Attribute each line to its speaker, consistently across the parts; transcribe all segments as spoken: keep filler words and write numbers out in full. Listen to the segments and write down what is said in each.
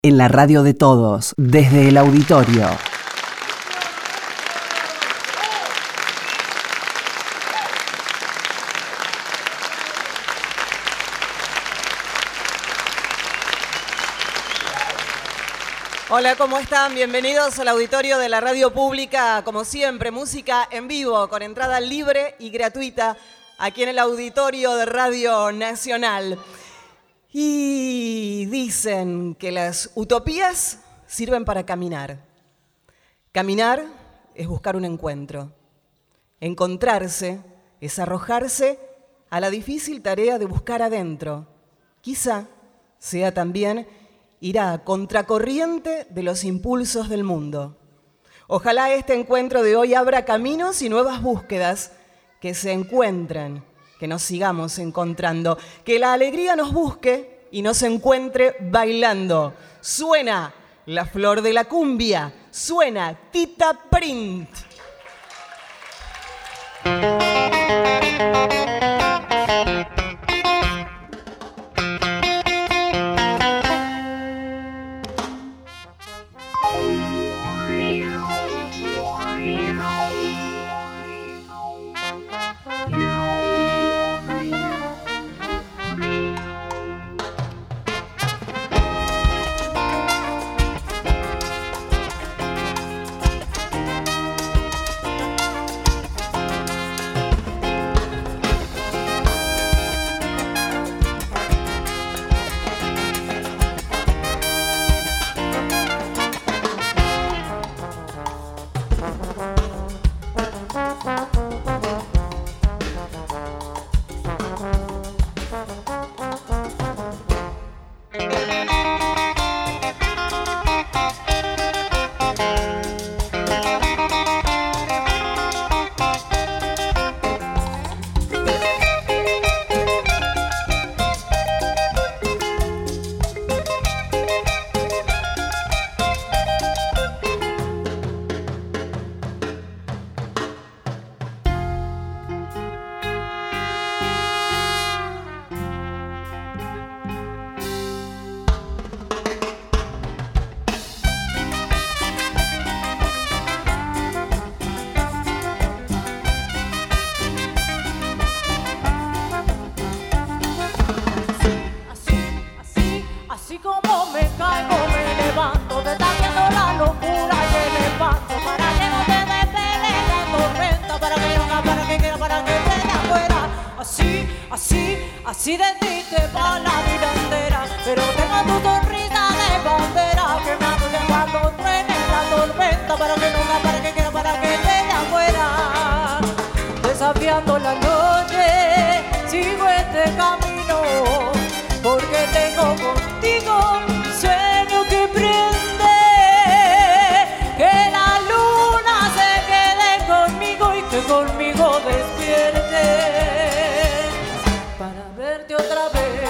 Speaker 1: En la radio de todos, desde el auditorio.
Speaker 2: Hola, ¿cómo están? Bienvenidos al auditorio de la radio pública. Como siempre, música en vivo, con entrada libre y gratuita, aquí en el auditorio de Radio Nacional. Y dicen que las utopías sirven para caminar. Caminar es buscar un encuentro. Encontrarse es arrojarse a la difícil tarea de buscar adentro. Quizá sea también ir a contracorriente de los impulsos del mundo. Ojalá este encuentro de hoy abra caminos y nuevas búsquedas que se encuentren, que nos sigamos encontrando, que la alegría nos busque y nos encuentre bailando. Suena la flor de la cumbia, suena Tita Print.
Speaker 3: Así de ti te va la vida entera, pero tengo tu sonrisa de bandera que me hace cuando truene la tormenta, para que nunca, para que quiera, para que te de afuera. Desafiando la noche, sigo este camino, porque tengo contigo un sueño que prende, que la luna se quede conmigo y que conmigo despierte. Otra vez.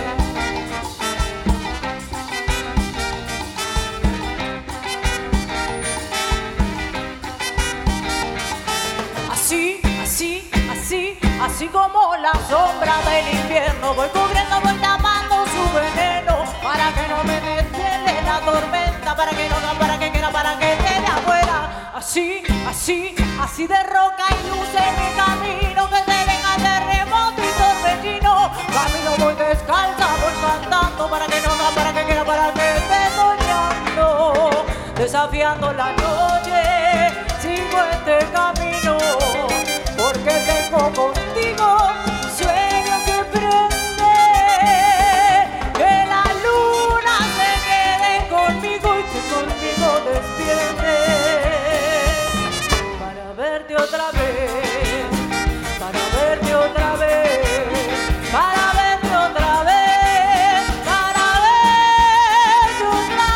Speaker 3: Así, así, así, así como la sombra del invierno, voy cubriendo, voy tapando su veneno, para que no me desciende la tormenta, para que no, para que quiera, para que quede afuera. Así, así, así de roca y luz en mi camino, que se venga terremoto y torbellino. Camino voy descalza, voy cantando, para que no, para que quiera, para que esté soñando. Desafiando la noche, sigo este camino, porque tengo contigo un sueño que prende, que la luna se quede conmigo y que conmigo despierte, para verte otra vez, para verte otra vez. Para verte otra vez, para verte otra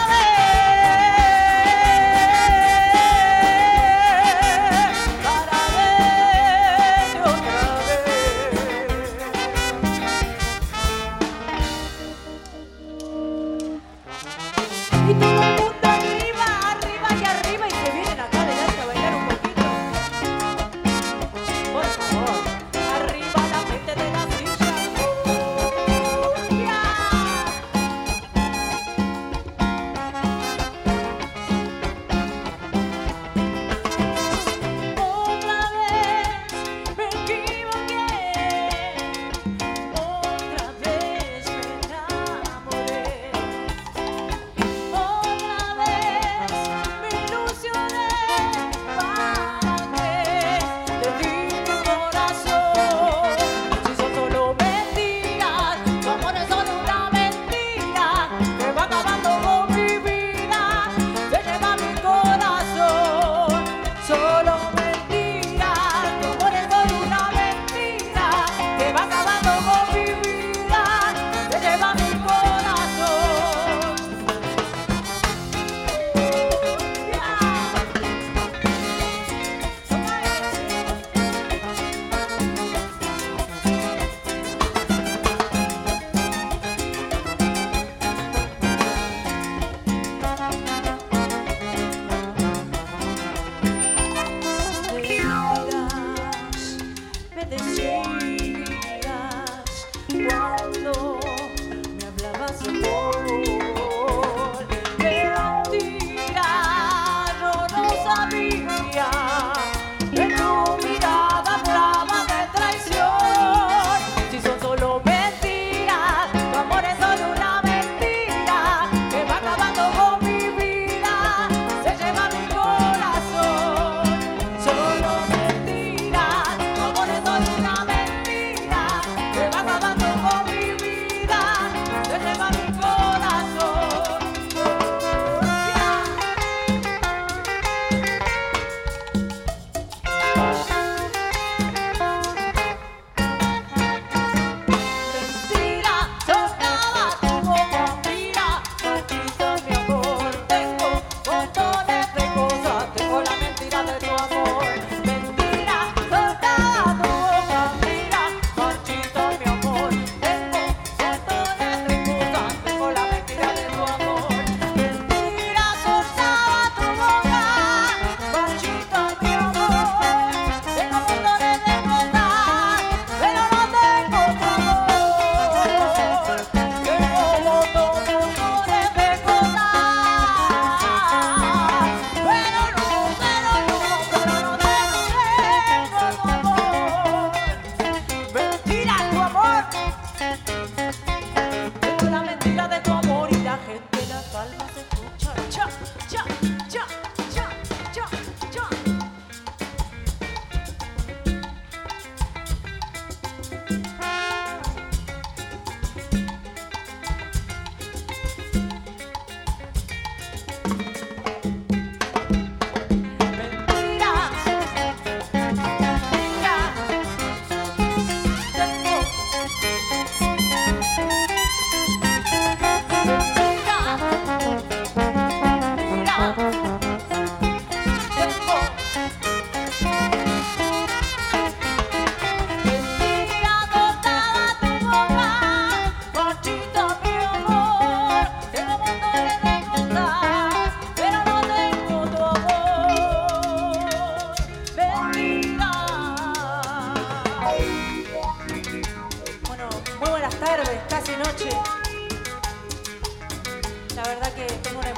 Speaker 3: vez, para verte otra vez.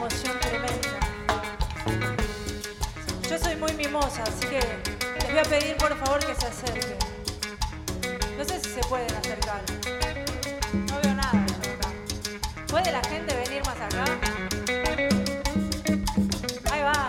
Speaker 3: emoción tremenda. Yo soy muy mimosa, así que les voy a pedir por favor que se acerquen. No sé si se pueden acercar. No veo nada yo acá. ¿Puede la gente venir más acá? Ahí va.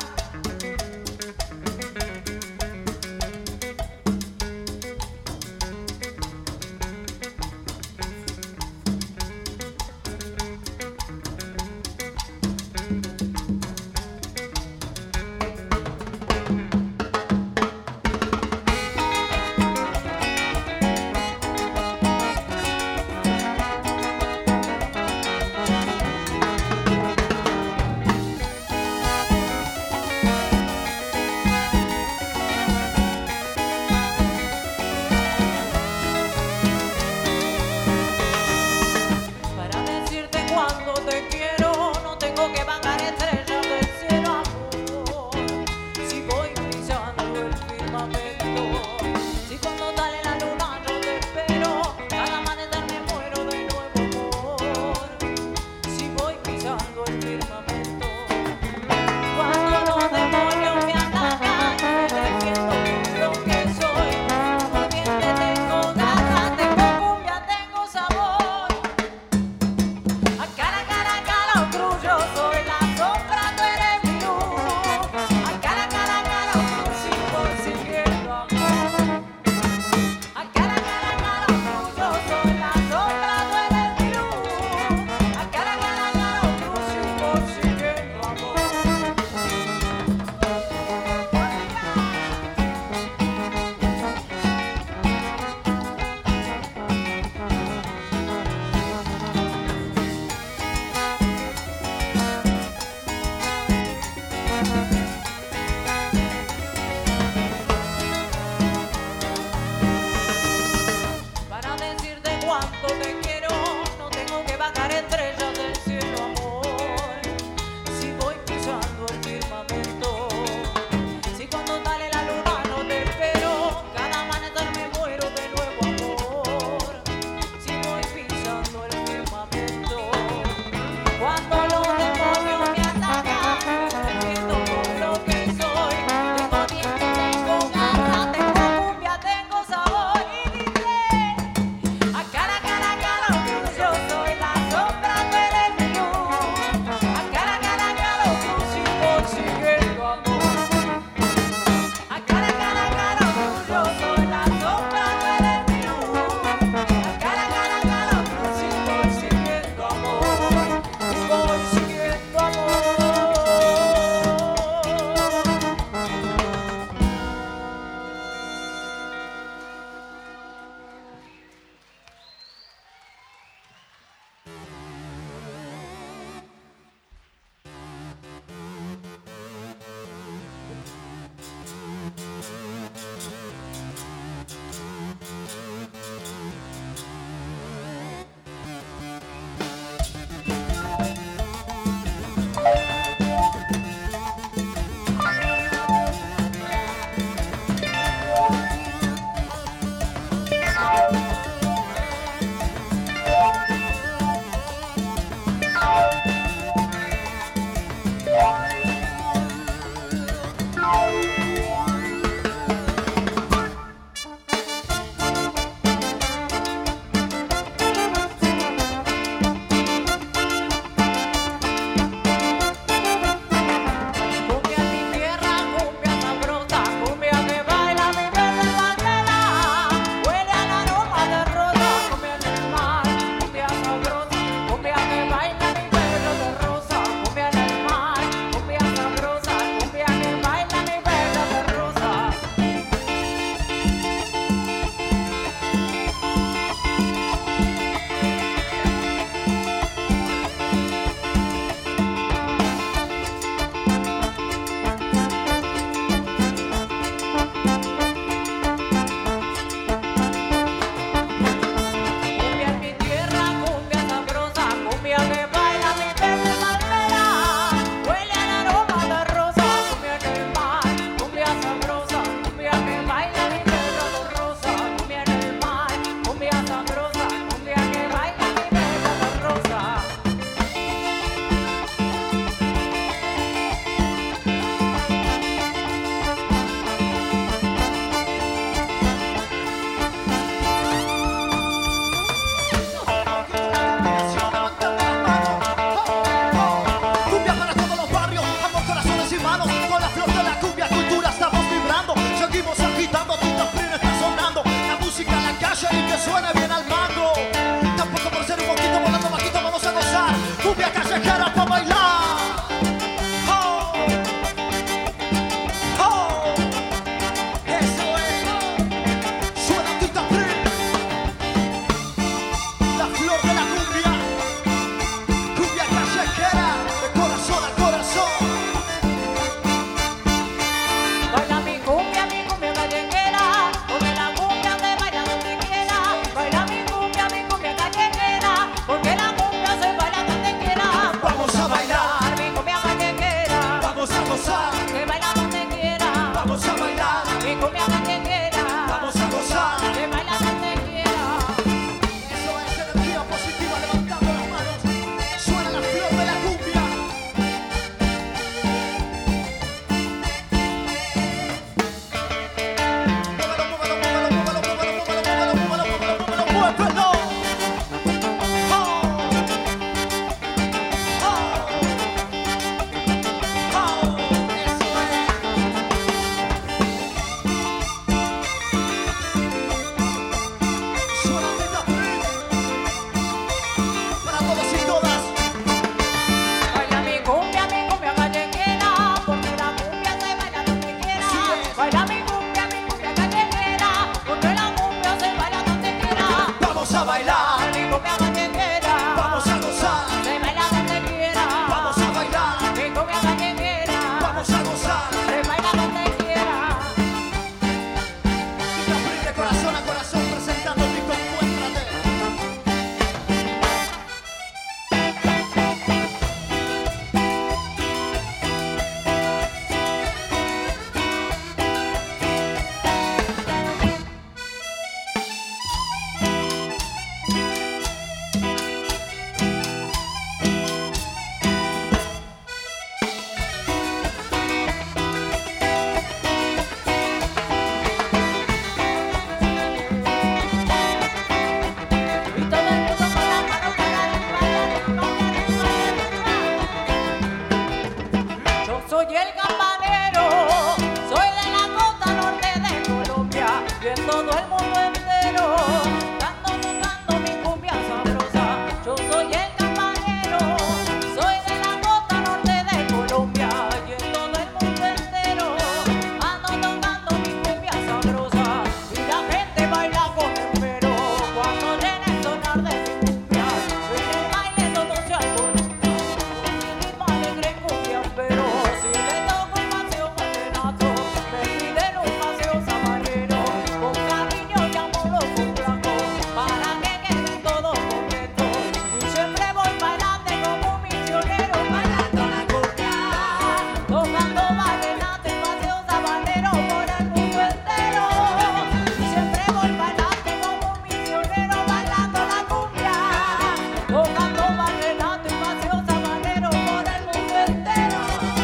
Speaker 3: soy el campanero, soy de la costa norte de Colombia y en todo el mundo entero, dando, tocando mi cumbia sabrosa. Yo soy el campanero, soy de la costa norte de Colombia y en todo el mundo entero, ando tocando mi cumbia sabrosa. Y la gente baila con esmero cuando oyen el sonar de mi cumbia. En el baile todo se alborota, con mi ritmo alegre en cumbia, pero si le toco un paseo vallenato, me piden un paseo sabanero. Con cariño llamo los complacos para que quede todo completo. Y siempre voy bailando como un misionero, bailando la cumbia, tocando vallenato y paseo sabanero por el mundo entero. Y siempre voy bailando como un misionero, bailando la cumbia, tocando vallenato y paseo sabanero por el mundo entero.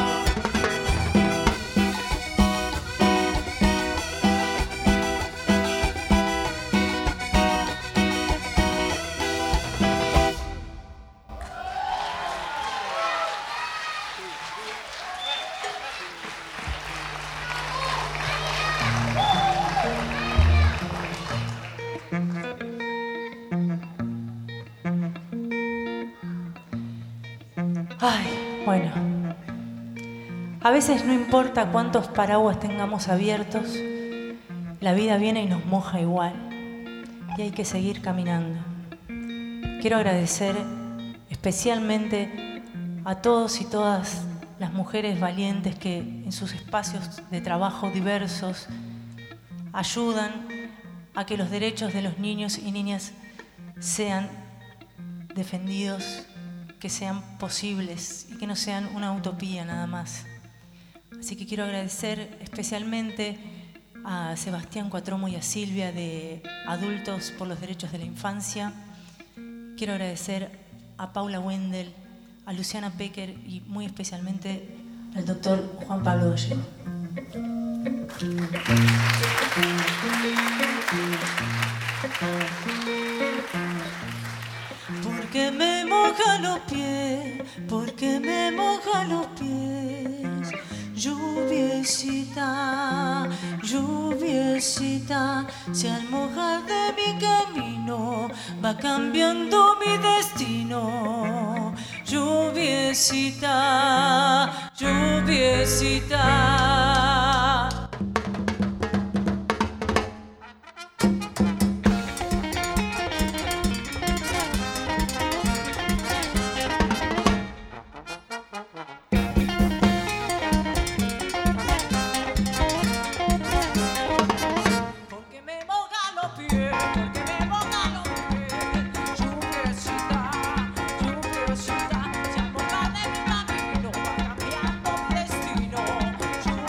Speaker 3: Ay, bueno. A veces no importa cuántos paraguas tengamos abiertos, la vida viene y nos moja igual. Y hay que seguir caminando. Quiero agradecer especialmente a todos y todas las mujeres valientes que en sus espacios de trabajo diversos ayudan a que los derechos de los niños y niñas sean defendidos, que sean posibles y que no sean una utopía nada más. Así que quiero agradecer especialmente a Sebastián Cuatromo y a Silvia de Adultos por los Derechos de la Infancia. Quiero agradecer a Paula Wendel, a Luciana Pecker y muy especialmente al doctor Juan Pablo Gallego. Porque me mojan los pies, porque me mojan los pies. Lluviecita, lluviecita, si al mojar de mi camino va cambiando mi destino. Lluviecita, lluviecita. Lluvia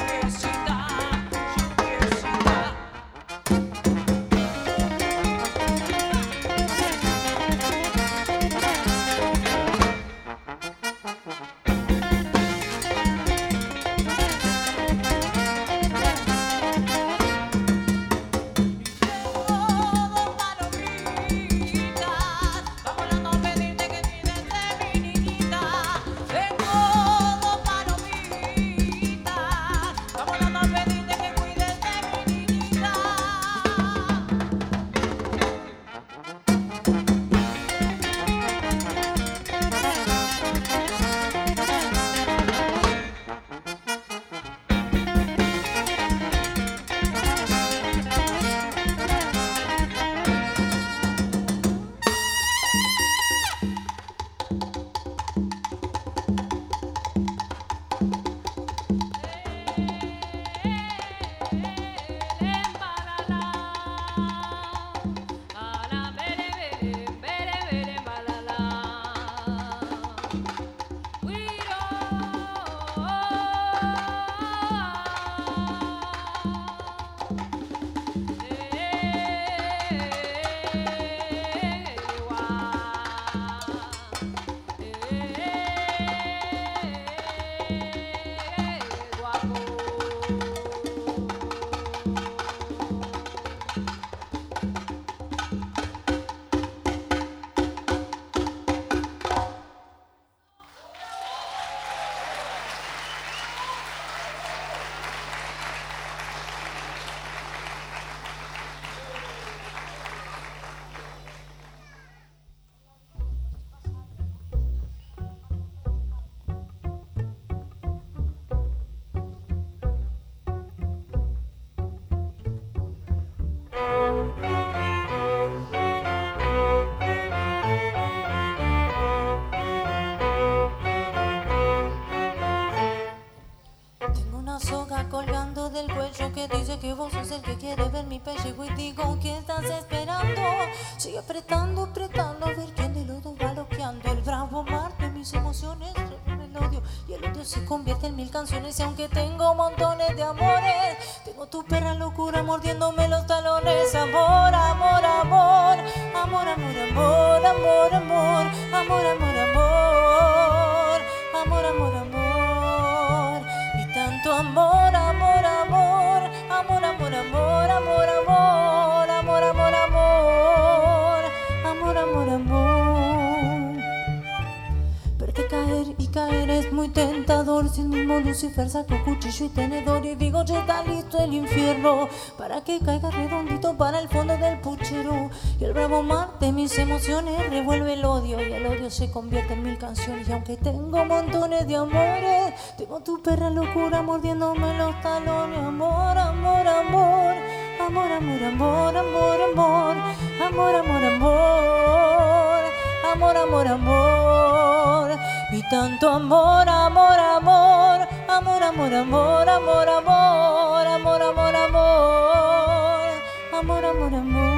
Speaker 3: que dice que vos sos el que quiere ver mi pellejo y digo que estás esperando. Sigue apretando, apretando, a ver quién de los dos va loqueando. El bravo mar de mis emociones, el odio, y el odio se convierte en mil canciones. Y aunque tengo montones de amores, tengo tu perra locura mordiéndome los talones. Amor, amor, amor, amor, amor, amor, amor, amor, amor, amor, amor, amor, amor, amor, y tanto amor, amor, amor, amor, amor, amor, amor, amor, amor, amor, amor, amor, amor, amor. Verte caer y caer es muy tentador. Si el mismo Lucifer sacó cuchillo y tenedor y digo ya está listo el infierno para que caiga redondito para el fondo del puchero. Y el bravo mar de mis emociones revuelve el odio y el odio se convierte en mil canciones. Y aunque tengo montones de amores, tengo tu perra locura mordiéndome los talones. Amor, amor, amor, amor, amor, amor, amor, amor, amor, amor, amor, amor, amor, amor, y tanto amor, amor, amor, amor, amor, amor, amor, amor, amor, amor, amor, amor, amor, amor.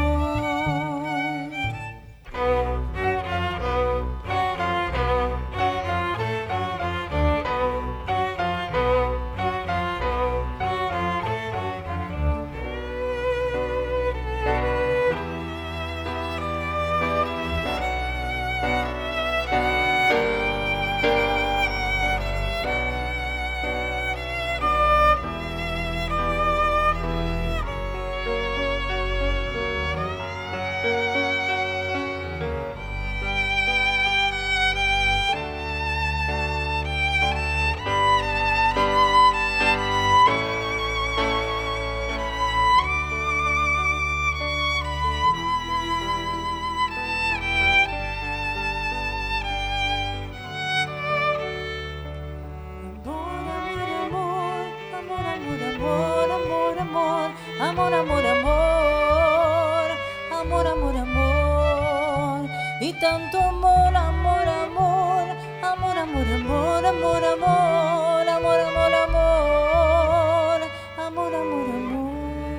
Speaker 3: Amor, amor, amor, amor, amor, amor, y tanto amor, amor, amor, amor, amor, amor, amor, amor, amor, amor, amor, amor, amor, amor.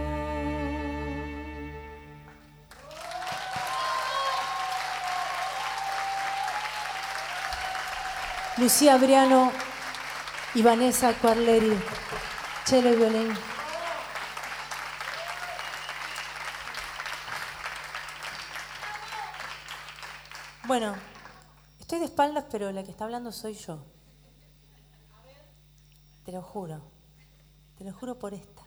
Speaker 3: Lucía Briano y Vanessa Quarleri, cello y violín. Bueno, estoy de espaldas, pero la que está hablando soy yo. Te lo juro. Te lo juro por esta.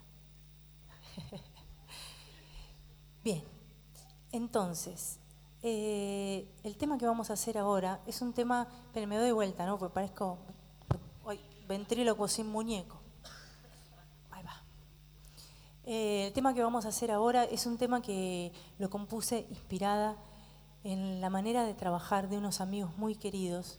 Speaker 3: Bien, entonces, eh, el tema que vamos a hacer ahora es un tema... Pero me doy vuelta, ¿no? Porque parezco... Hoy, ventrílocuo sin muñeco. Ahí va. Eh, el tema que vamos a hacer ahora es un tema que lo compuse inspirada en la manera de trabajar de unos amigos muy queridos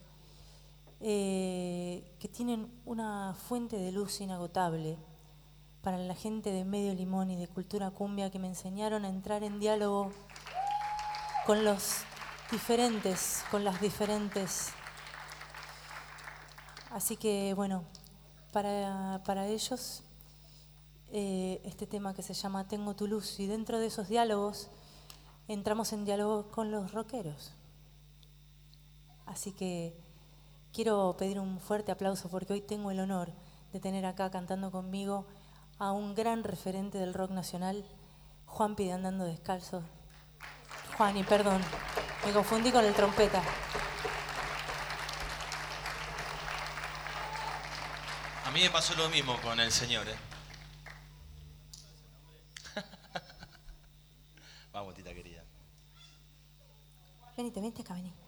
Speaker 3: eh, que tienen una fuente de luz inagotable para la gente de Medio Limón y de Cultura Cumbia, que me enseñaron a entrar en diálogo con los diferentes, con las diferentes. Así que, bueno, para, para ellos eh, este tema que se llama Tengo tu luz, y dentro de esos diálogos entramos en diálogo con los rockeros. Así que quiero pedir un fuerte aplauso porque hoy tengo el honor de tener acá cantando conmigo a un gran referente del rock nacional, Juanpi de Andando Descalzo. Juani, perdón, me confundí con el trompeta.
Speaker 4: A mí me pasó lo mismo con el señor, ¿eh? Vamos, tita querida.
Speaker 3: Venite, venite acá, vení.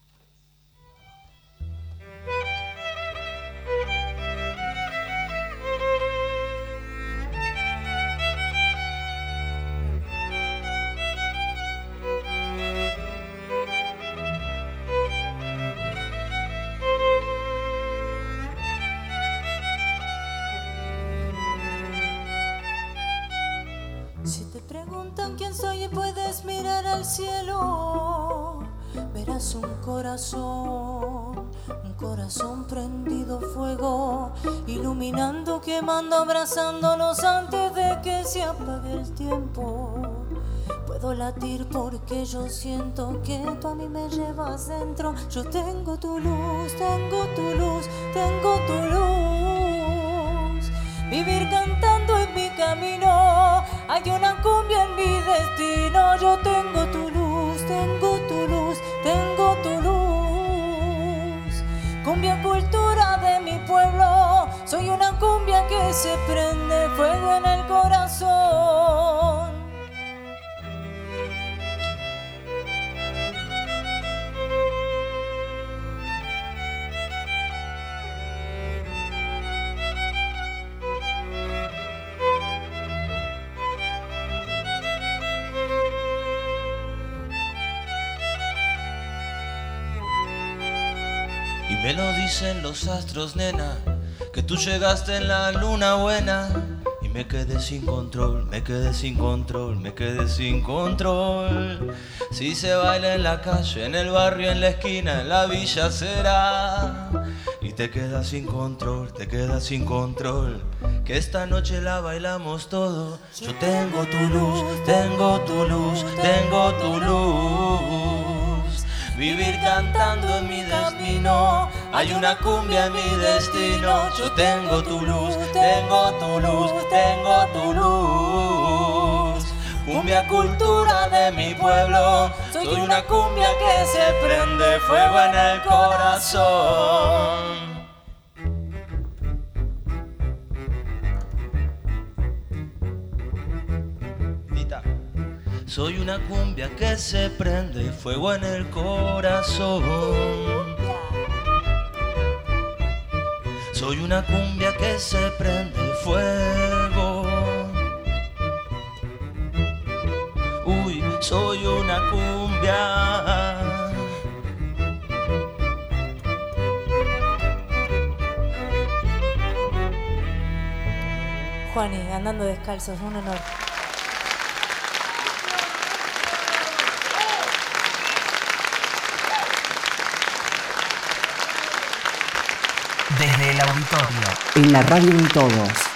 Speaker 3: Si te preguntan quién soy y puedes mirar al cielo, verás un corazón, un corazón prendido fuego, iluminando, quemando, abrazándonos antes de que se apague el tiempo. Puedo latir porque yo siento que tú a mí me llevas dentro. Yo tengo tu luz, tengo tu luz, tengo tu luz. Vivir cantando en mi camino, hay una cumbia en mi destino. Yo tengo tu luz, tengo tu luz, tengo tu luz. Cumbia cultura de mi pueblo, soy una cumbia que se prende fuego en el corazón.
Speaker 4: Y me lo dicen los astros, nena, que tú llegaste en la luna buena. Y me quedé sin control, me quedé sin control, me quedé sin control. Si se baila en la calle, en el barrio, en la esquina, en la villa será. Y te quedas sin control, te quedas sin control, que esta noche la bailamos todo. Yo tengo tu luz, tengo tu luz, tengo tu luz. Vivir cantando en mi destino, hay una cumbia en mi destino. Yo tengo tu luz, tengo tu luz, tengo tu luz. Cumbia cultura de mi pueblo, soy una cumbia que se prende fuego en el corazón. Soy una cumbia que se prende fuego en el corazón. Soy una cumbia que se prende fuego. Uy, soy una cumbia.
Speaker 3: Juani, andando descalzos, un honor.
Speaker 1: Desde el auditorio, en la radio de todos.